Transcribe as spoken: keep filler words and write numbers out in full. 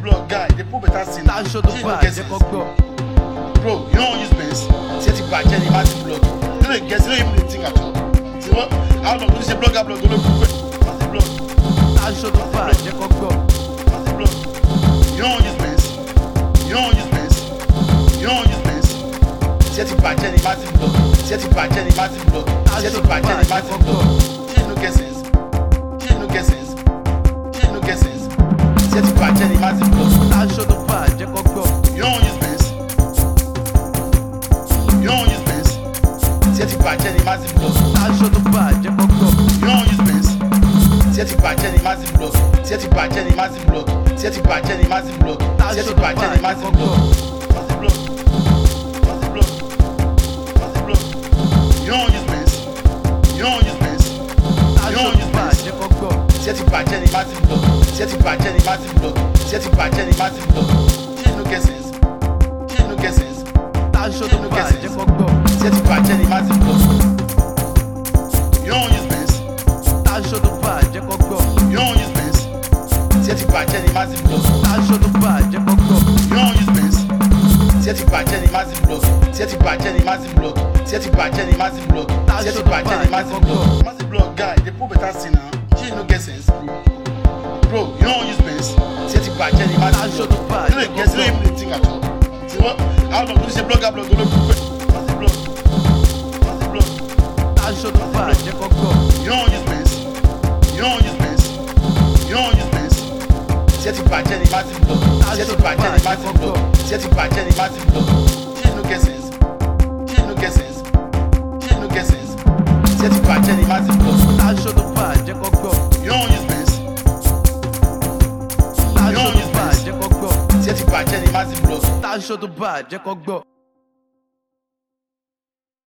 blood guy, they put better sin. Tá show do bar, jẹ́ kó gbọ́. Bro, you don't use Benz. Set it back, any massive blood. You don't guess, you don't even think at all. See what? How long do you say blood got blood? Don't look quick. Massive blood. Tá show do bar, jẹ́ kó gbọ́. Massive blood. You don't use Benz. You don't use Benz. You don't use Benz. Set it back, any massive blood. Set it back, any massive blood. Set it back, any massive blood. She no get sense. She no get sense. She no get sense. Set it back, any massive blood. Tá show do bar, jẹ́ kó gbọ́. You don't use Benz. You don't use Benz. Set it back, any massive blood. Tá show do bar, jẹ́ kó gbọ́. You don't use Benz. Set it back, any massive blood. Set it back, any massive blood. Set it back, any massive blood. Set it back, any massive blood. Massive blood. Massive blood. Massive blood. You don't use Benz. You don't use Benz. Tá You show don't do use bar, Benz. jẹ́ kó gbọ́. Set it back, any massive blood. Set it back, any massive blood. Set it back, any massive blood. She no get sense. She no get sense. Tá show do bar, jẹ́ kó gbọ́. Set it back, any massive blood. You don't use Benz. Tá show do bar, jẹ́ kó gbọ́. You don't use Benz. Set it back, any massive blood. Tá show do bar, jẹ́ kó gbọ́. You don't use Benz. Set it back, any massive blood. Set it back, any massive blood. Set it back, any massive blood. Set it back, any massive blood. Massive blood guy, they put better sin now. She no get sense. Bro, you don't use Benz. Set it back, any massive blood. You don't guess, you don't even think at all. See what? How long do you say blood got blood? Don't look quick. Massive blood. Massive blood. Tá show do bar, jẹ́ kó gbọ́. You don't use Benz. You don't use Benz. You don't use Benz. Set it back, any massive blood. Set it back, any massive blood. Set it back, any massive blood. She no get sense. She no get sense. She no get sense. Set it back, any massive blood. Tá show do bar, jẹ́ kó gbọ́. You don't use Benz. Tá You show don't do use bar, Benz. jẹ́ kó gbọ́. Set it back, any massive blood. Tá show do bar, jẹ́ kó gbọ́.